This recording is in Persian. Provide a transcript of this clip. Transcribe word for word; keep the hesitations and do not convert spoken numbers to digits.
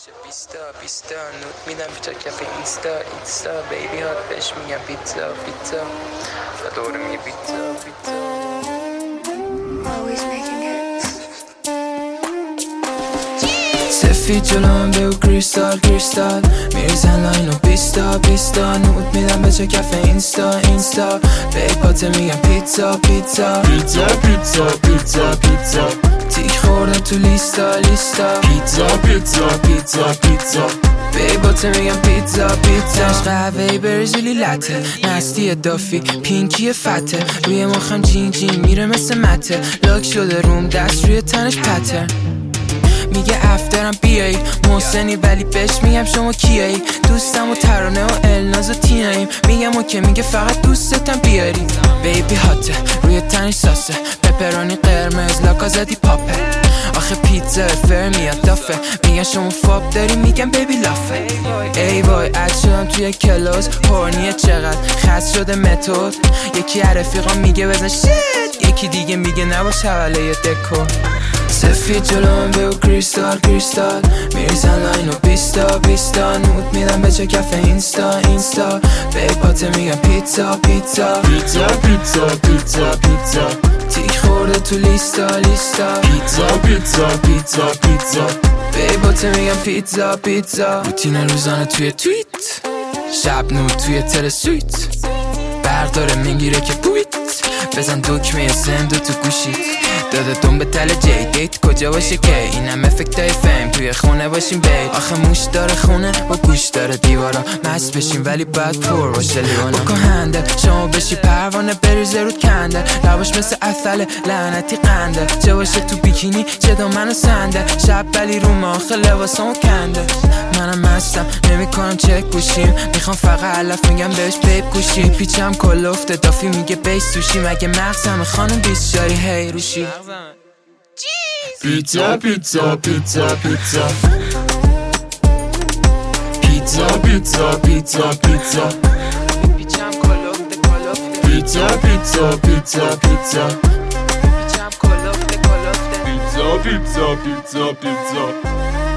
باشه بیستا بیستا نوت میدم بیچا کف اینستا اینستا بیبی هات بهش میگم پیتزا پیتزا و دوره میگه پیتزا پیتزا سفید جلوم بگو کریستال کریستال میریزن لاینو بیستا بیستا نوت میدم بچه کف اینستا اینستا بیباته میگم پیتزا پیتزا پیتزا پیتزا پیتزا پیتزا تیک خورده تو لیستا لیستا پیتزا پیتزا پیتزا پیتزا بیباته میگم پیتزا پیتزا قهوه‌ای برزیلی لته نستی دافی پینکی فته روی مخم جین جین میره مثل مته لاک شده روم دست روی تنش پتر میگه افترم بیایی محسنی ولی بهش میگم شما کیایی دوستم و ترانه و الناز و تیناییم میگم اوکی میگه فقط دوستتم بیاری بیبی هاته روی تنش ساسه پپرانی قرمز لاکازدی پاپه آخه پیتزا فرمیاد دافه میگن شما فاب داری میگم بیبی لافه ای وای اد شدم توی کلاس هورنیه چقدر خست شده متد یکی رفیقام میگه بزن شت یکی دیگه میگه نباش حواله دکو سفید جلوم بگو کریستال کریستال میریزن لاینو بیستا بیستا نوت میدم بچه کف اینستا اینستا بیباته میگم پیتزا پیتزا پیتزا پیتزا پیتزا پیتزا تیک خورده تو لیستا لیستا پیتزا پیتزا پیتزا پیتزا بیباته میگم پیتزا پیتزا روتین روزانه توی تویت شب نوت توی تلسویت برداره میگیره که پویت بزن دکمه زندو تو گوشیت داده دون به تل جی دیت کجا باشه که اینم افکتای فیم توی خونه باشیم بیت آخه موش داره خونه با گوش داره دیوارا مست بشیم ولی بعد پر باشه لیوانا بکن هنده شما بشی پروانه بریزه رود کنده لباش مثل اصل لعنتی قنده چه باشه تو بیکینی چه دامن سنده شب ولی رو ما آخه لباسامو کنده منم مستم نمیکنم چک گوشیم میخوام فقط علف میگم بهش بیب گوشی پیچم کل افته دافی میگه بیس توشی مگه مغزم خانم بیست شاری هی روشی پیتزا پیتزا پیتزا پیتزا پیتزا پیتزا پیتزا پیتزا پیچم کل افته کل افته پیتزا پیتزا پیتزا پیتزا پیچم کل افته کل افته پیتزا پیتزا پیتزا پیتزا